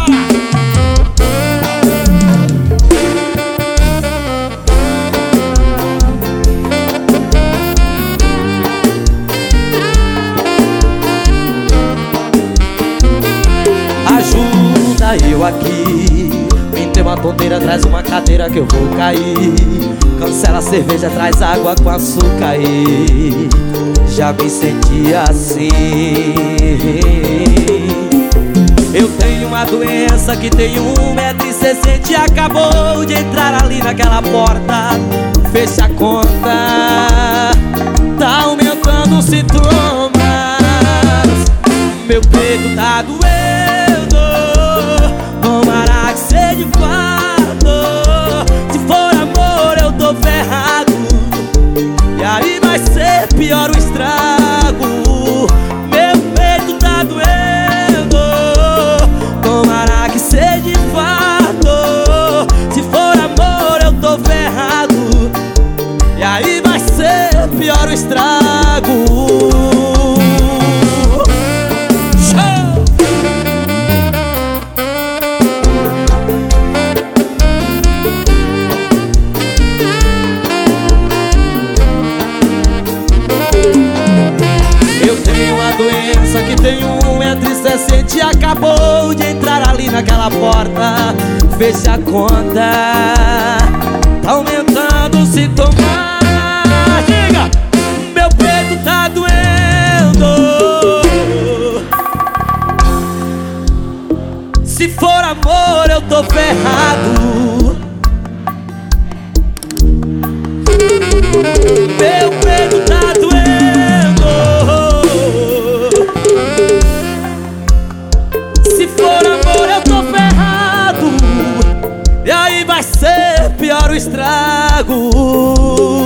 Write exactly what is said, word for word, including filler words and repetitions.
Ajuda eu aqui, tem uma tonteira, traz uma cadeira que eu vou cair. Cancela a cerveja, traz água com açúcar aí. Já me senti assim. Eu tenho uma doença que tem um metro e sessenta e acabou de entrar ali naquela porta. Fecha a conta, tá aumentando os sintomas. Meu peito tá doendo, tomara que seja de fato. Se for amor eu tô ferrado, e aí vai ser pior o estrago. Meu peito tá doendo, tomara que seja de fato. Se for amor eu tô ferrado, e aí vai ser pior o estrago. Doença que tem um metro e sessenta e acabou de entrar ali naquela porta. Fecha a conta, tá aumentando os sintomas. Diga! Meu peito tá doendo, se for amor eu tô ferrado. Meu peito tá doendo, pior o estrago.